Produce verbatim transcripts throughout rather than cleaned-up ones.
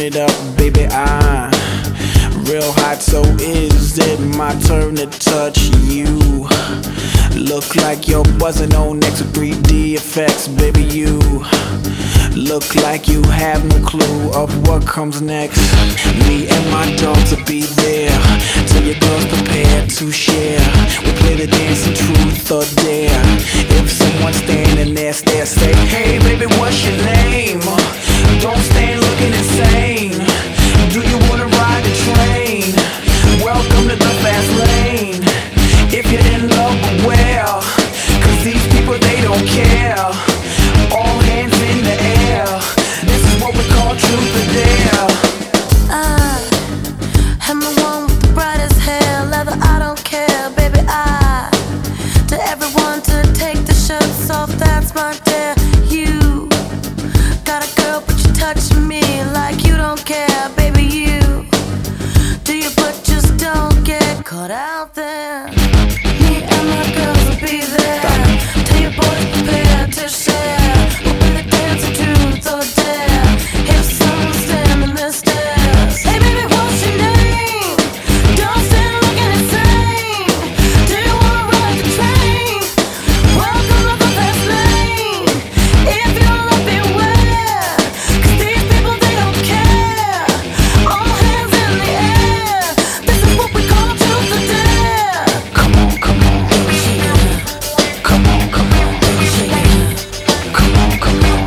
it up, baby, I real hot, so is it my turn to touch you? Look like you're buzzing on X three D effects, baby, you look like you have no clue of what comes next. Me and my dogs will be there till your girl's prepared to share. We play the dance of truth or dare. If someone's standing there, stare, say, hey baby, what's your name? Don't stand looking insane. Do you wanna ride the train? Welcome to the fast lane. If you're in love, well, cause these people, they don't care. All hands in the air. This is what we call truth or dare. I am the one with the brightest hair, leather, I don't care, baby, I to everyone to take the shirts off, that's my dare. You got a girl, but you're touching me like you don't care, baby, you do you, but just don't get caught out there. Me and my girls will be there till your boys prepare to share. We'll be the dance of truth or dare. If someone's standing there, stares, hey baby, what's your name? Don't stand looking insane. Do you wanna ride the train? Welcome to the fast lane. If you love, beware, cause these people, they don't care. All hands in the air. This is what we call truth or dare. Come on, come on. Come on, come on. Come on, come on.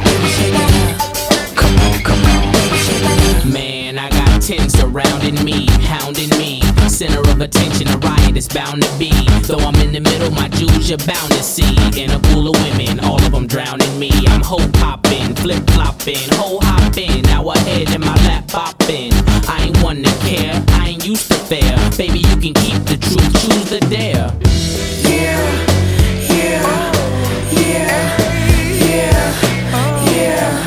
Come on, come on. Man, I got ten surrounding me, hounding me. Center of attention, a riot is bound to be. Though I'm in the middle, my jewels you're bound to see. In a pool of women, all of them drowning me. I'm hoe popping, flip flopping, hoe hopping. Now ahead in my lap popping. I ain't one to care, I ain't used to fair. Baby, you can keep the truth, choose the dare. Yeah, yeah, yeah, yeah, yeah.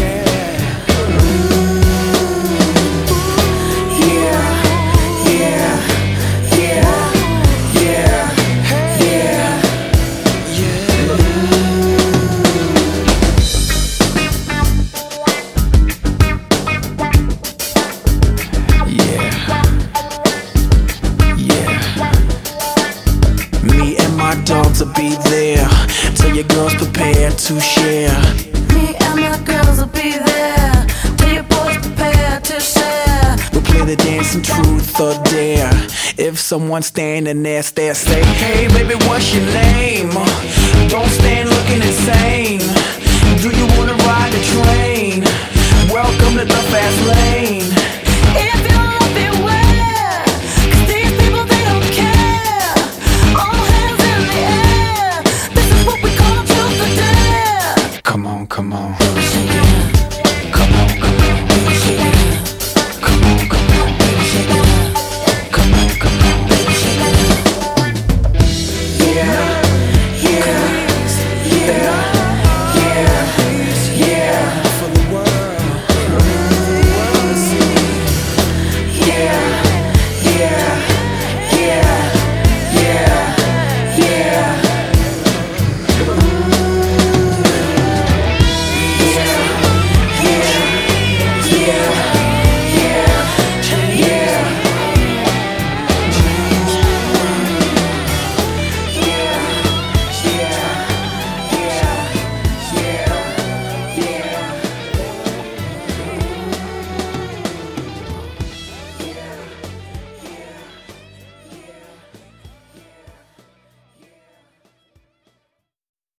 My dogs will be there till your girl's prepared to share. Me and my girls will be there till your boys prepare to share. We'll play the dancing truth or dare. If someone's standing there, stare, say, hey baby, what's your name? Don't stand looking insane. Do you wanna ride the train? Welcome to the fast lane.